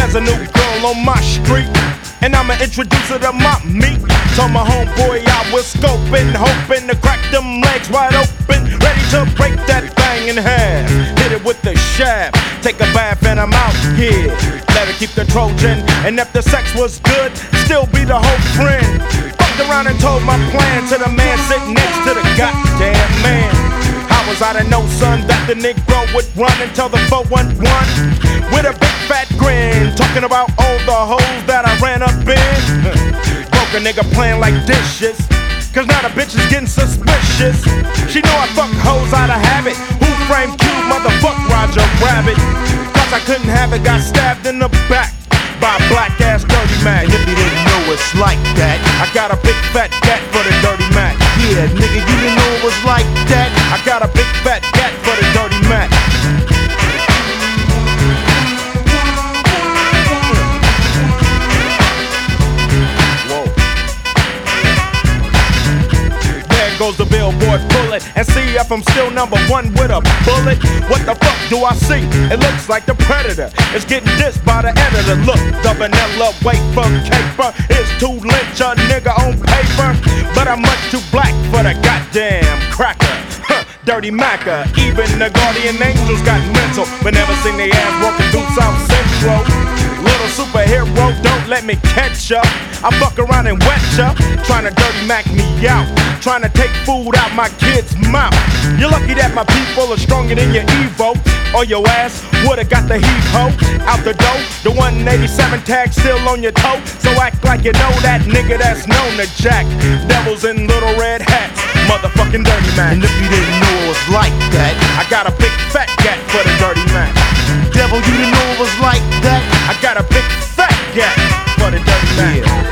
There's a new girl on my street, and I'ma introduce her to my meat. Told my homeboy I was scoping, hoping to crack them legs wide open, ready to break that thing in half. Hit it with the shaft, take a bath and I'm out here. Let her keep the Trojan, and if the sex was good, still be the whole friend. Fucked around and told my plan to the man sitting next to the goddamn man. How was I to know, son, that the Negro would run until the 411 with a big fat grin, talking about all the hoes that I ran up in. Broke a nigga playing like dishes, cause now the bitch is getting suspicious. She know I fuck hoes out of habit. Who framed Q, motherfuck Roger Rabbit? Cause I couldn't have it, got stabbed in the back by a black ass Dirty Mac. And if you didn't know it's like that, I got a big fat gat for the Dirty Mac. yeah, nigga, you didn't know it was like that. I got a big fat gat for the Dirty Mac. Goes the billboard bullet, and see if I'm still #1 with a bullet. What the fuck do I see? It looks like the Predator is getting dissed by the editor. Look, the vanilla wafer caper is to lynch a nigga on paper, but I'm much too black for the goddamn cracker. Dirty Macca, even the guardian angels got mental, but never seen they ass walking through South Central. Little superhero, don't let me catch up. I fuck around and wet ya, trying to Dirty Mac me out, trying to take food out my kid's mouth. You're lucky that my people are stronger than your Evo, or your ass would've got the heave-ho out the door. The 187 tag still on your toe, so act like you know that nigga that's known to jack devils in little red hats, motherfucking Dirty Mac. And if you didn't know it was like that, I got a big fat gat for the Dirty Mac. devil, you didn't know it was like that. I got a big fat gat for the Dirty Mac. Yeah.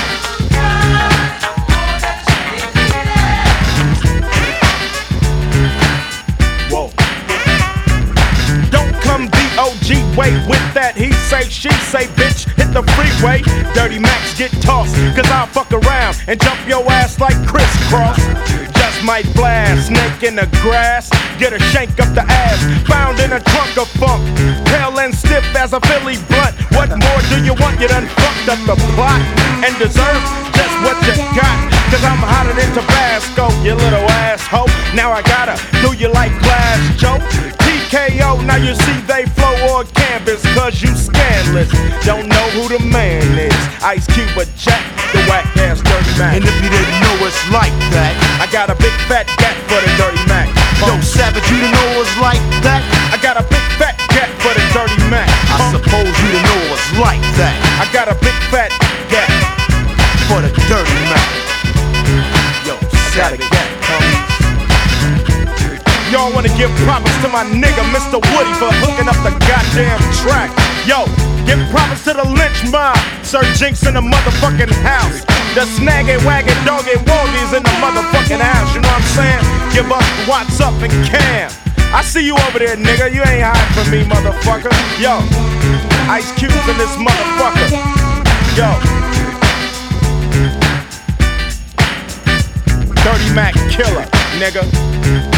OG way with that he say, she say, bitch, hit the freeway. Dirty Macs get tossed, cause I'll fuck around and jump your ass like crisscross. Just might blast, snake in the grass, get a shank up the ass, found in a trunk of funk, pale and stiff as a Philly blunt. What more do you want? You done fucked up the plot and deserve just what you got, cause I'm hotter than Tabasco, you little asshole. Now I gotta do you like Glass Joe. TKO, now you see they flow on canvas, cause you scandalous. Don't know who the man is. Ice Cube or Jack, the whack ass Dirty Mac. And if you didn't know it's like that, I got a big fat gat for the Dirty Mac. yo, Savage, you didn't know it was like that. I got a big fat gat for the Dirty Mac. I suppose you didn't know it was like that. I got a big fat gat For the Dirty Mac. Yo, Savage, Y'all wanna give props to my nigga Mr. Woody for hooking up the goddamn track. Yo, give props to the lynch mob, Sir Jinx in the motherfucking house, the snagging, wagging, dogging wallies in the motherfucking house. You know what I'm saying? Give up What's Up and Cam. I see you over there, nigga. You ain't hiding from me, motherfucker. Yo, Ice Cube's in this motherfucker. Yo, Dirty Mac killer, nigga.